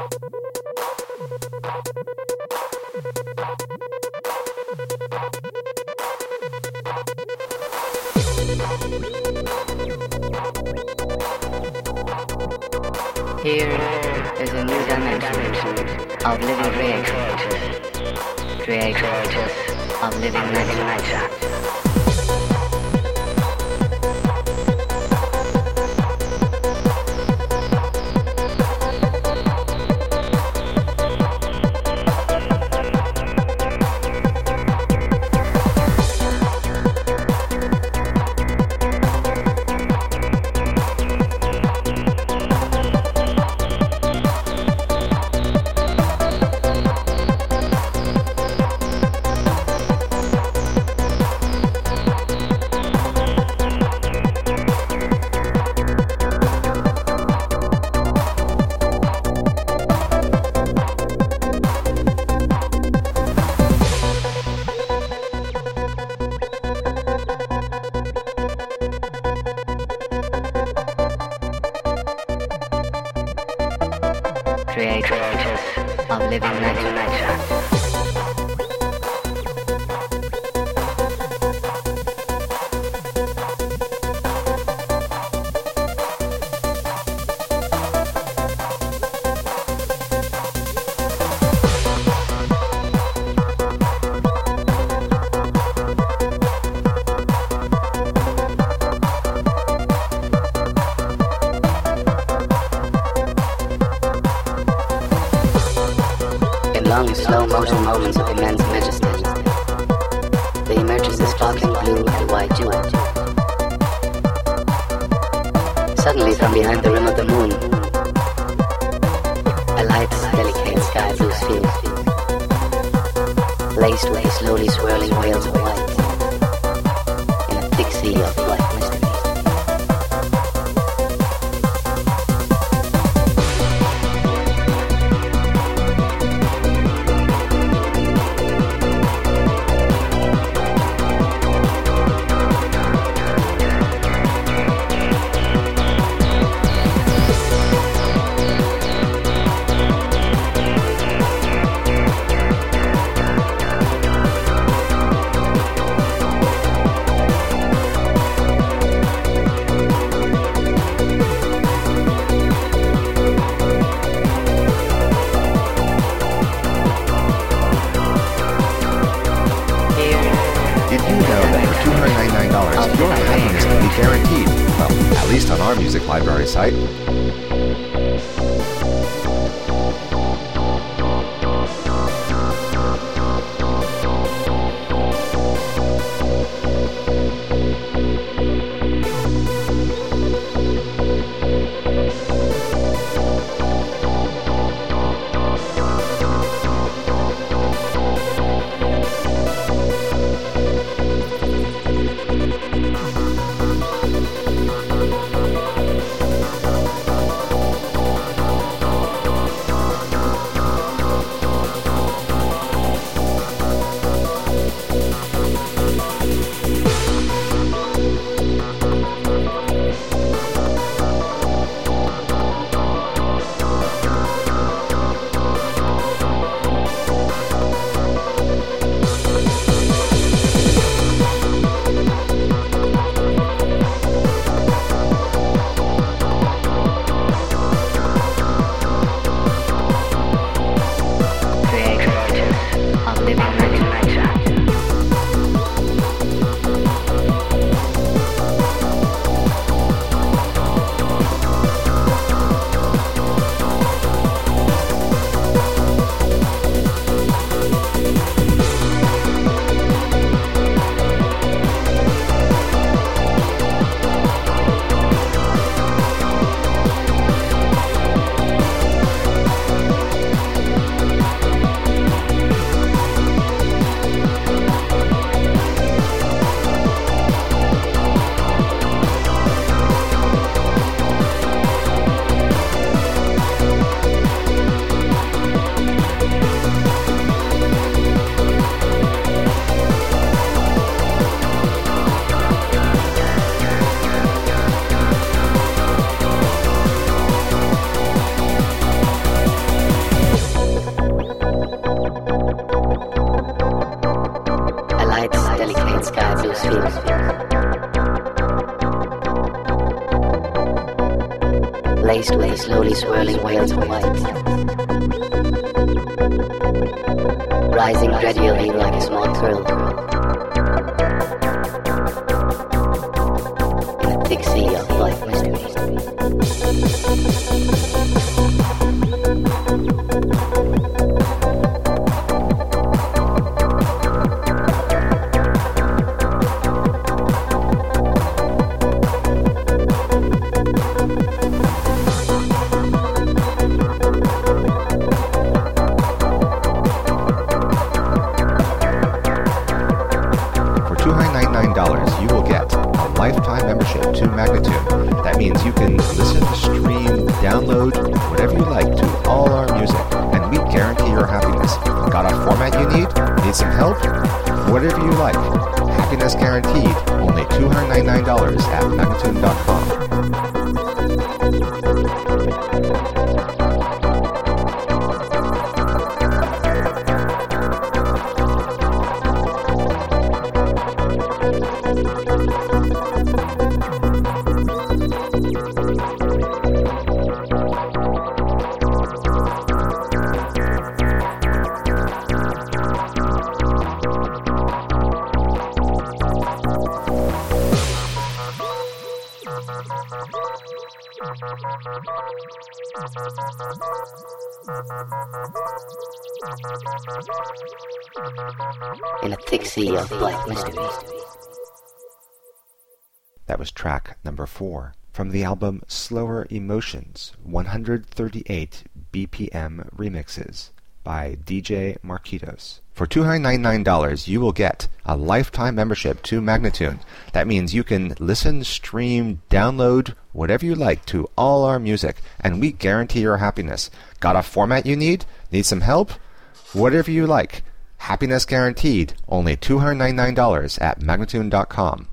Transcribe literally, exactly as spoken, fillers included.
Here is a new dimension of living creatures, creators of living nature. Creators of living nature. Long, slow motion moments of immense majesty, there emerges a sparkling blue and white jewel. Suddenly, from behind the rim of the moon, a light, delicate sky blue sphere, laced with the slowly swirling whales of white, in a thick sea of black mystery. Your happiness can be guaranteed. Well, at least on our music library site. in sky blue spheres. Laced with the slowly swirling whales of white, rising gradually like a small curl in a thick sea of black mystery. You will get a lifetime membership to Magnatune. That means you can listen, stream, download, whatever you like to all our music, and we guarantee your happiness. Got a format you need? Need some help? Whatever you like. Happiness guaranteed. Only two hundred ninety-nine dollars at Magnatune dot com. In a thick sea of black mystery. That was track number four from the album Slower Emotions, one hundred thirty-eight B P M Remixes by D J Marquitos. For two hundred ninety-nine dollars, you will get a lifetime membership to Magnatune. That means you can listen, stream, download, whatever you like to all our music, and we guarantee your happiness. Got a format you need? Need some help? Whatever you like. Happiness guaranteed. Only two hundred ninety-nine dollars at Magnatune dot com.